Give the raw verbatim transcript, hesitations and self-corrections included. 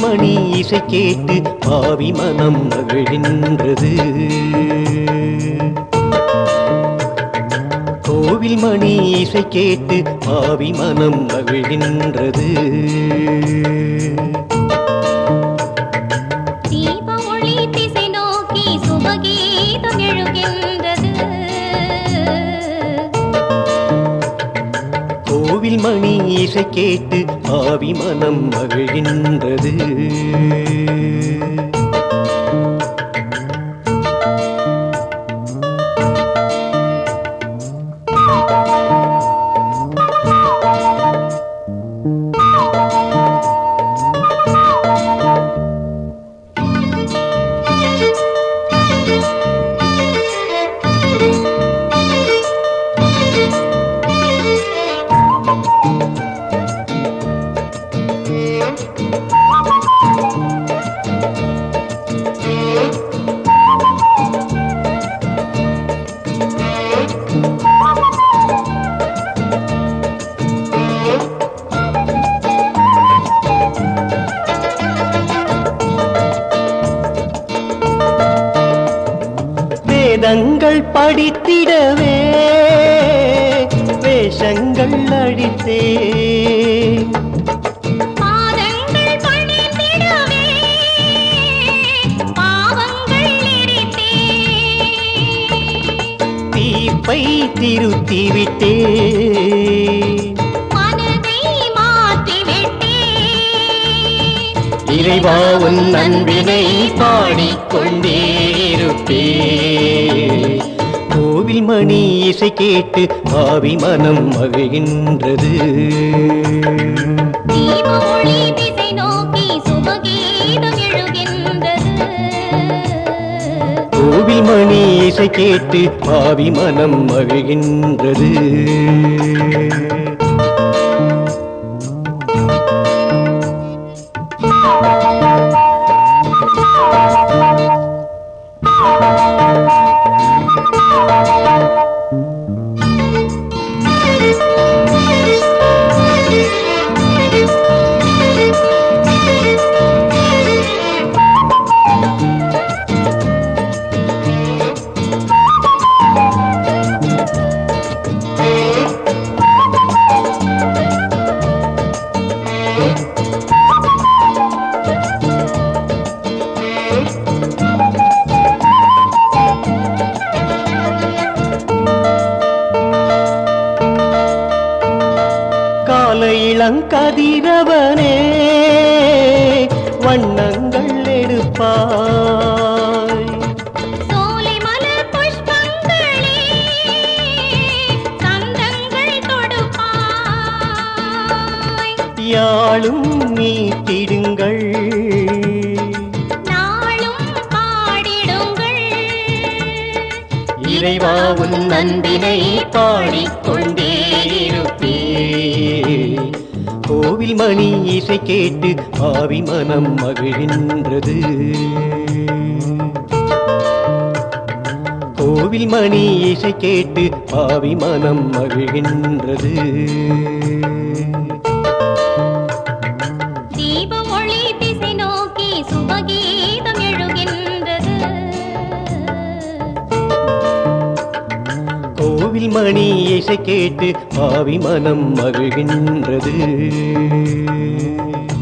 மணி இசை கேட்டு பாவி மனம் மகிழ்கின்றது. கோவில் மணி இசை கேட்டு பாவி மனம் மகிழ்கின்றது. தீப ஒளி திசை நோக்கி சுபகீதம் எழுகின்றது. கோவில் மணி இசை கேட்டு பாவி மனம் மகிழ்கின்றது. வேதங்கள் படித்திடவே வேஷங்கள் அழித்தே, பாதங்கள் பணிந்திடவே பாவங்கள் எரித்தே, தீப்பை திருத்திவிட்டே, மனதை மாற்றிவிட்டே. இறைவா உன் அன்பினை பாடிக்கொண்டே இருப்பே. கோவில் மணி இசை கேட்டு பாவி மனம் மகிழ்கின்றது. தீப ஒளி திசை நோக்கி சுபகீதம் எழுகின்றது. கோவில் மணி இசை கேட்டு பாவி மனம் மகிழ்கின்றது. கால இளங்கதிரவனே வண்ணங்கள் எடுப்பாய், சோலை மலர் புஷ்பங்களே சந்தங்கள் தொடுப்பாய். யாழும் மீட்டிடுங்கள், நாளும் பாடிடுங்கள். இறைவா உன் அன்பினை பாடிக்கொண்டே இருப்பே. கோவில் மணி இசை கேட்டு பாவி மனம் மகிழ்கின்றது. கோவில் மணி இசை கேட்டு பாவி மனம் மகிழ்கின்றது. தீப ஒளி திசை நோக்கி சுபகீதம் எழுகின்றது. கோவில் மணி இசை கேட்டு பாவி மனம் மகிழ்கின்றது.